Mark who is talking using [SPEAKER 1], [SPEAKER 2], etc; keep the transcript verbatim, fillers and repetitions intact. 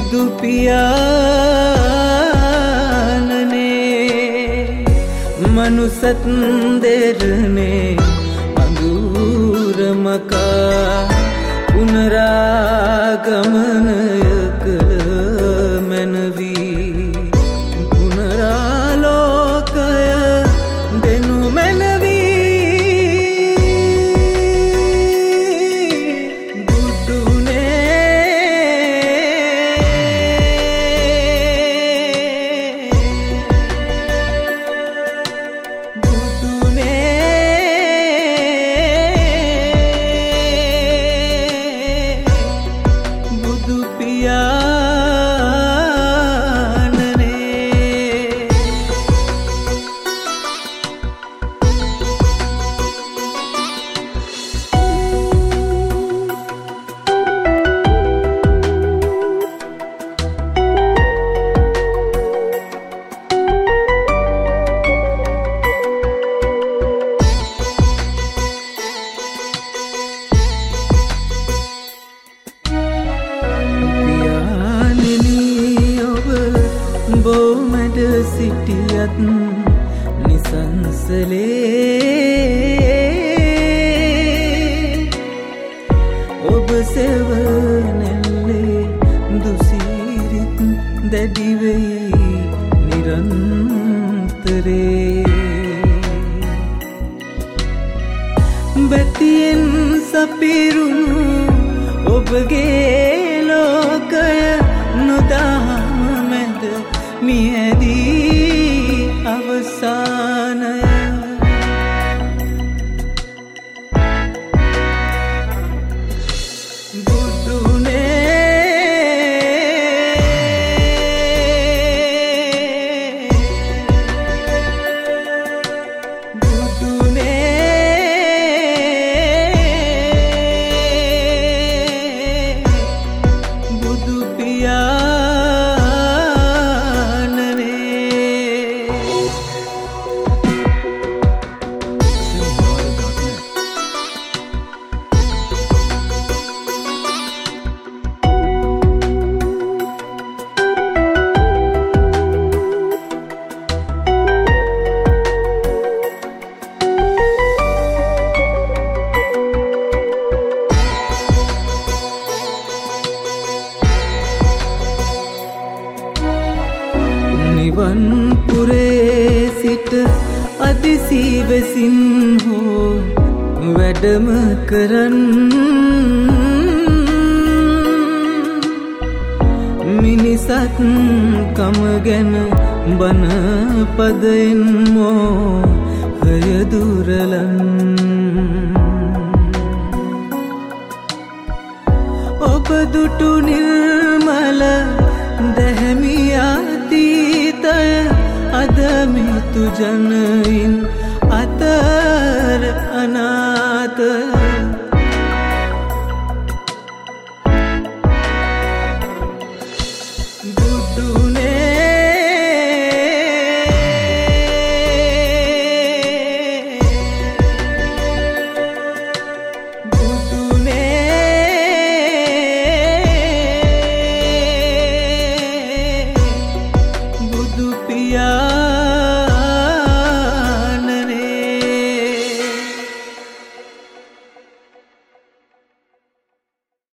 [SPEAKER 1] බුදු පියාණනේ මනුසත් දෙරනේ අඳුරමකා පුනරාගමනයක මැනවී පුනරාලෝකය දෙනු මැනවී බොමැඩ සිටියත් නිසංසලේ ඔබ සෙවනැල්ලේ දුසිරිත් දැඩිවෙයි නිරන්තරේ බැතියෙන් සපිරුණු ඔබගේ ලෝකය නොදහම මැද මියදී අවසානය නිවන් පුරේ සිට අදිසිවෙසින් හෝ වැඩම කරන් මිනිසත් කම ගැන බන පදයෙන් මෝහය දුරලන් ඔබ දුටු නිර්මල දැහැමියාතීතය අද මිතු ජනයින් අතර අනා